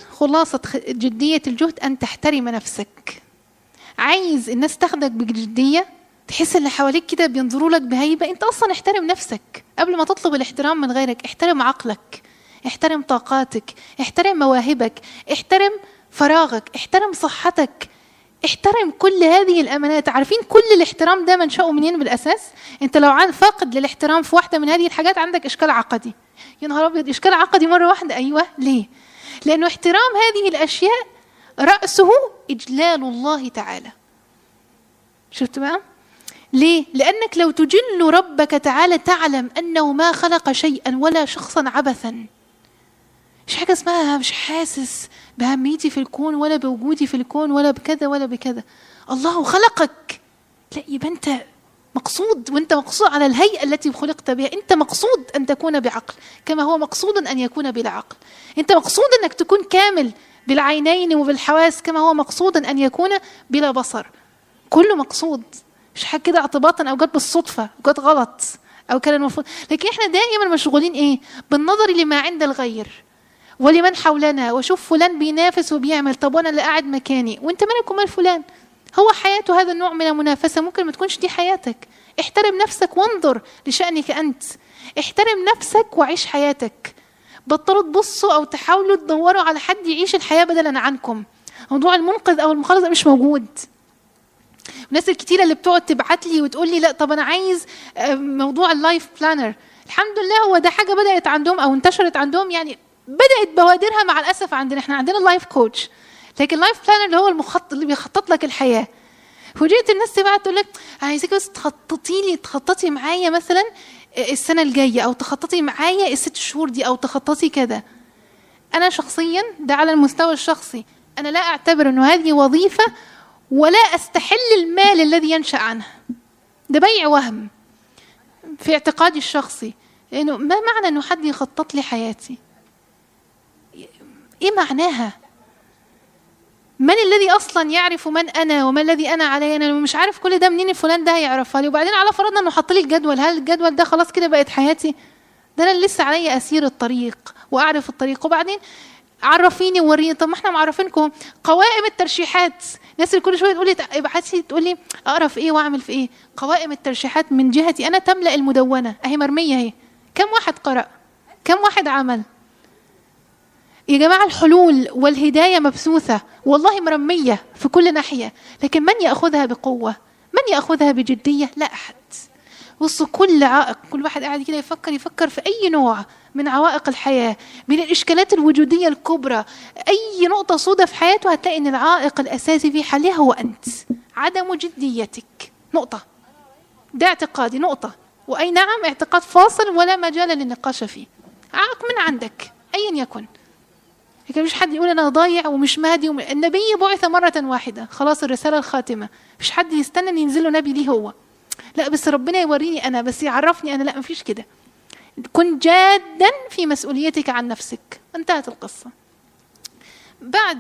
خلاصة جدية الجهد أن تحترم نفسك. عايز الناس تاخدك بجدية، تحس اللي حواليك كده بينظروا لك بهيبة، انت اصلا احترم نفسك قبل ما تطلب الاحترام من غيرك. احترم عقلك، احترم طاقاتك، احترم مواهبك، احترم فراغك، احترم صحتك، احترم كل هذه الامانات. عارفين كل الاحترام ده منشأه منين بالاساس؟ انت لو فاقد للاحترام في واحدة من هذه الحاجات عندك اشكال عقدي. يا نهار ابيض، اشكال عقدي مرة واحدة؟ ايوه. ليه؟ لانه احترام هذه الاشياء رأسه اجلال الله تعالى. شفت بقى؟ ليه؟ لأنك لو تجل ربك تعالى تعلم أنه ما خلق شيئا ولا شخصا عبثا. مش حاجة اسمها مش حاسس بأهميتي في الكون ولا بوجودي في الكون ولا بكذا ولا بكذا. الله خلقك، لا يبقى أنت مقصود، وأنت مقصود على الهيئة التي خلقت بها. أنت مقصود أن تكون بعقل كما هو مقصود أن يكون بلا عقل. أنت مقصود أنك تكون كامل بالعينين وبالحواس كما هو مقصود أن يكون بلا بصر. كله مقصود، مش حاجة كده اعتباطا أو جت بالصدفة جت غلط أو كان المفروض. لكن إحنا دائما مشغولين إيه؟ بالنظر لما عند الغير ولمن حولنا، وشوف فلان بينافس وبيعمل، طب وأنا اللي قاعد مكاني، وأنت مالك ومال فلان؟ هو حياته هذا النوع من المنافسة، ممكن ما تكونش دي حياتك. احترم نفسك وانظر لشأنك أنت. احترم نفسك وعيش حياتك. بطلوا تبصوا أو تحاولوا تدوروا على حد يعيش الحياة بدلا عنكم. موضوع المنقذ أو المخلص مش موجود. الناس الكتيرة اللي بتقعد تبعت لي وتقول لي لا طب أنا عايز موضوع اللايف بلانر، الحمد لله هو ده حاجة بدأت عندهم أو انتشرت عندهم، يعني بدأت بوادرها مع الأسف عندنا. احنا عندنا اللايف كوتش، لكن اللايف بلانر اللي هو المخطط اللي بيخطط لك الحياة. فوجئت الناس تبعت تقول لك عايزك بس تخططي معايا مثلا السنة الجاية، أو تخططي معايا ال6 شهور دي، أو تخططي كذا. أنا شخصيا ده على المستوى الشخصي أنا لا أعتبر أنه هذه وظيفة، ولا أستحل المال الذي ينشأ عنها. ده بيع وهم في اعتقادي الشخصي. لأنه ما معنى أنه حد يخطط لي حياتي؟ إيه معناها؟ من الذي أصلا يعرف من أنا وما الذي أنا عليه؟ أنا مش عارف كل ده منين فلان ده هيعرفها لي؟ وبعدين على فرضنا أنه حط لي الجدول، هل الجدول ده خلاص كده بقت حياتي؟ ده أنا لسه علي أسير الطريق وأعرف الطريق. وبعدين عرفيني ووريني. طب ما احنا معرفينكم قوائم الترشيحات. الناس اللي كل شويه تقول لي ابعتي، تقول لي اقرا في ايه واعمل في ايه. قوائم الترشيحات من جهتي انا تملا المدونه اهي مرميه اهي. كم واحد قرأ؟ كم واحد عمل؟ يا جماعه الحلول والهدايه مبثوثه والله مرميه في كل ناحيه، لكن من ياخذها بقوه؟ من ياخذها بجديه؟ لا احد. بصوا كل عائق، كل واحد قاعد كده يفكر في اي نوع من عوائق الحياة، من الإشكالات الوجودية الكبرى، أي نقطة سوداء في حياته هتلاقي أن العائق الأساسي في حلها هو أنت، عدم جديتك. نقطة. ده اعتقادي، نقطة. وأي نعم اعتقاد فاصل ولا مجال للنقاش فيه. عائق من عندك أيا يكن. لكن مش حد يقول أنا ضايع ومش مهدي النبي بعث مرة واحدة، خلاص الرسالة الخاتمة، مش حد يستنى أن ينزل له نبي ليه هو. لا بس ربنا يوريني أنا، بس يعرفني أنا. لا مفيش كده. كن جادا في مسؤوليتك عن نفسك. انتهت القصة. بعد